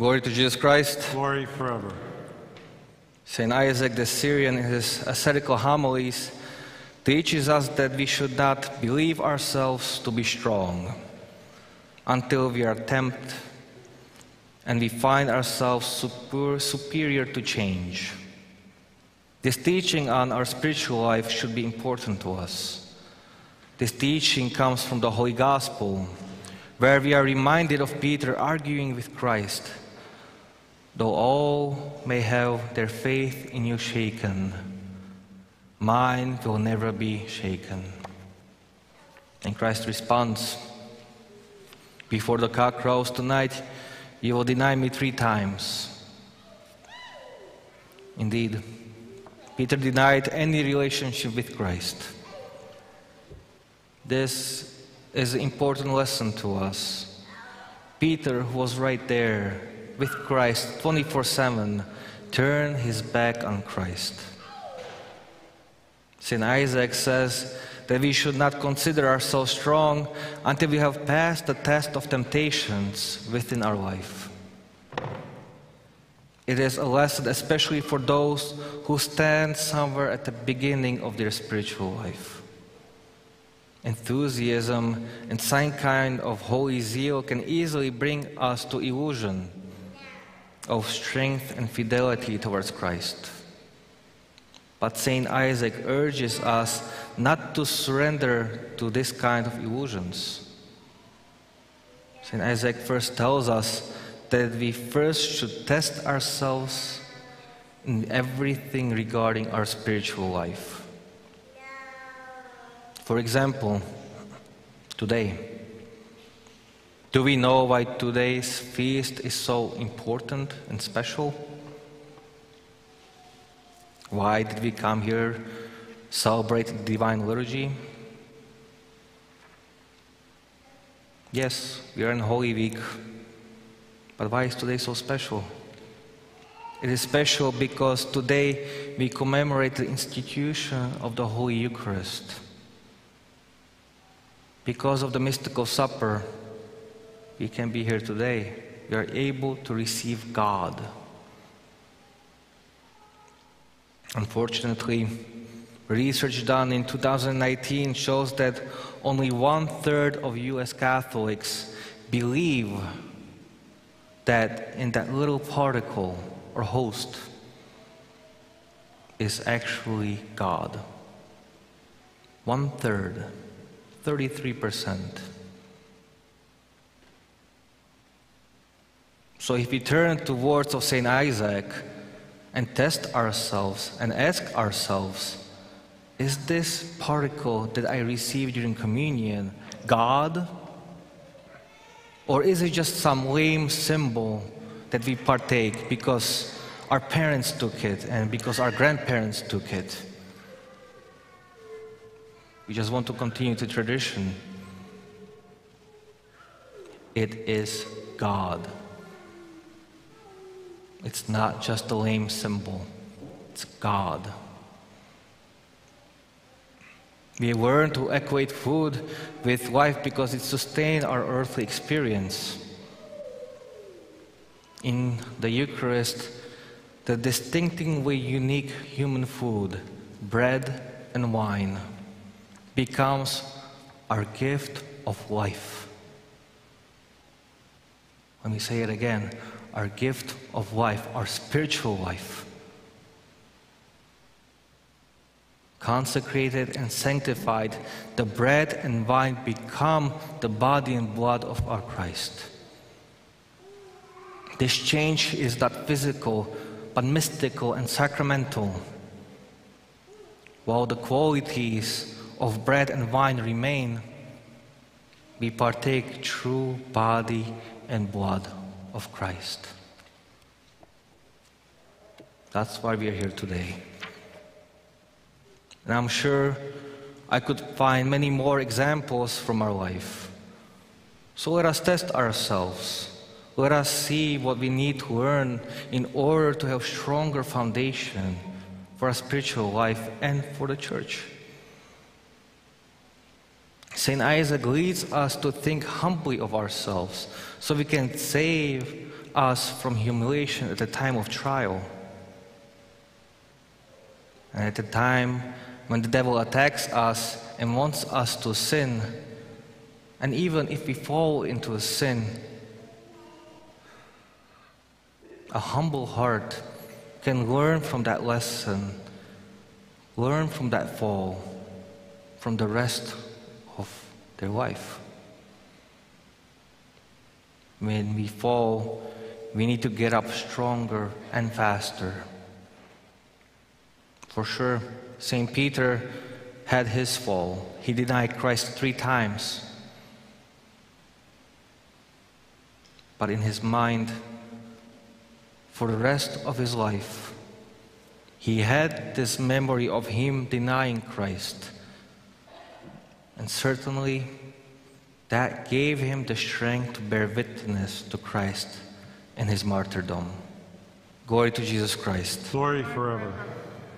Glory to Jesus Christ. Glory forever. St. Isaac the Syrian, in his ascetical homilies, teaches us that we should not believe ourselves to be strong until we are tempted and we find ourselves superior to change. This teaching on our spiritual life should be important to us. This teaching comes from the Holy Gospel, where we are reminded of Peter arguing with Christ. Though all may have their faith in you shaken, mine will never be shaken. And Christ responds, before the cock crows tonight, you will deny me 3 times. Indeed, Peter denied any relationship with Christ. This is an important lesson to us. Peter, who was right there with Christ 24/7, turned his back on Christ. St. Isaac says that we should not consider ourselves strong until we have passed the test of temptations within our life. It is a lesson especially for those who stand somewhere at the beginning of their spiritual life. Enthusiasm and some kind of holy zeal can easily bring us to illusion of strength and fidelity towards Christ. But St. Isaac urges us not to surrender to this kind of illusions. St. Isaac first tells us that we first should test ourselves in everything regarding our spiritual life. For example, today, do we know why today's feast is so important and special? Why did we come here celebrate the Divine Liturgy? Yes, we are in Holy Week, but why is today so special? It is special because today we commemorate the institution of the Holy Eucharist. Because of the mystical supper, we can be here today. We are able to receive God. Unfortunately, research done in 2019 shows that only 1/3 of US Catholics believe that in that little particle or host is actually God. 1/3, 33%. So if we turn to words of St. Isaac and test ourselves and ask ourselves, is this particle that I received during communion God? Or is it just some lame symbol that we partake because our parents took it and because our grandparents took it? We just want to continue the tradition. It is God. It's not just a lame symbol. It's God. We learn to equate food with life because it sustains our earthly experience. In the Eucharist, the distinctively unique human food, bread and wine, becomes our gift of life. Let me say it again. Our gift of life, our spiritual life. Consecrated and sanctified, the bread and wine become the body and blood of our Christ. This change is not physical, but mystical and sacramental. While the qualities of bread and wine remain, we partake true body and blood of Christ. That's why we are here today. And I'm sure I could find many more examples from our life. So let us test ourselves. Let us see what we need to learn in order to have stronger foundation for our spiritual life and for the church. St. Isaac leads us to think humbly of ourselves so we can save us from humiliation at the time of trial. And at the time when the devil attacks us and wants us to sin, and even if we fall into a sin, a humble heart can learn from that lesson, learn from that fall, from the rest of their life. When we fall, we need to get up stronger and faster. For sure, St. Peter had his fall. He denied Christ 3 times. But in his mind, for the rest of his life, he had this memory of him denying Christ. And certainly, that gave him the strength to bear witness to Christ in his martyrdom. Glory to Jesus Christ. Glory forever.